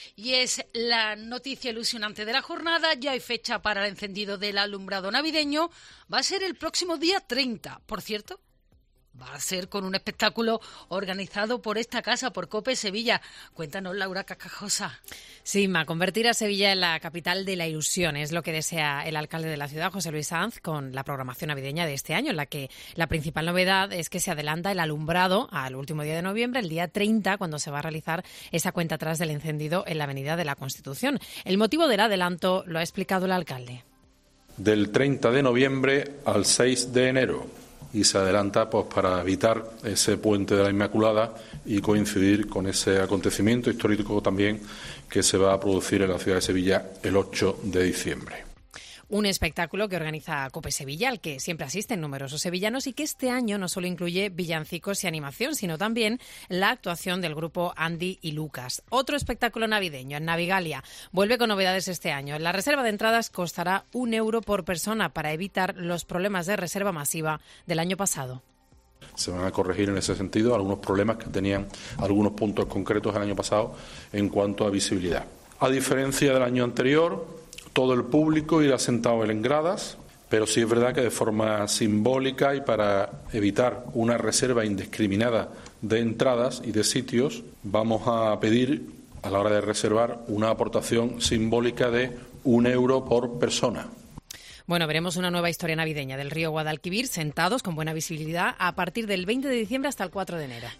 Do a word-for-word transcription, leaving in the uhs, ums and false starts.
Y es la noticia ilusionante de la jornada. Ya hay fecha para el encendido del alumbrado navideño. Va a ser el próximo día treinta. Por cierto, va a ser con un espectáculo organizado por esta casa, por COPE Sevilla. Cuéntanos, Laura Cascajosa. Sí, ma, convertir a Sevilla en la capital de la ilusión es lo que desea el alcalde de la ciudad, José Luis Sanz, con la programación navideña de este año, en la que la principal novedad es que se adelanta el alumbrado al último día de noviembre, el día treinta, cuando se va a realizar esa cuenta atrás del encendido en la Avenida de la Constitución. El motivo del adelanto lo ha explicado el alcalde. Del treinta de noviembre al seis de enero. Y se adelanta pues para evitar ese puente de la Inmaculada y coincidir con ese acontecimiento histórico también que se va a producir en la ciudad de Sevilla el ocho de diciembre. Un espectáculo que organiza COPE Sevilla, al que siempre asisten numerosos sevillanos y que este año no solo incluye villancicos y animación, sino también la actuación del grupo Andy y Lucas. Otro espectáculo navideño en Navigalia vuelve con novedades este año. La reserva de entradas costará un euro por persona para evitar los problemas de reserva masiva del año pasado. Se van a corregir en ese sentido algunos problemas que tenían algunos puntos concretos el año pasado en cuanto a visibilidad. A diferencia del año anterior, todo el público irá sentado en gradas, pero sí es verdad que de forma simbólica y para evitar una reserva indiscriminada de entradas y de sitios, vamos a pedir a la hora de reservar una aportación simbólica de un euro por persona. Bueno, veremos una nueva historia navideña del río Guadalquivir, sentados con buena visibilidad a partir del veinte de diciembre hasta el cuatro de enero.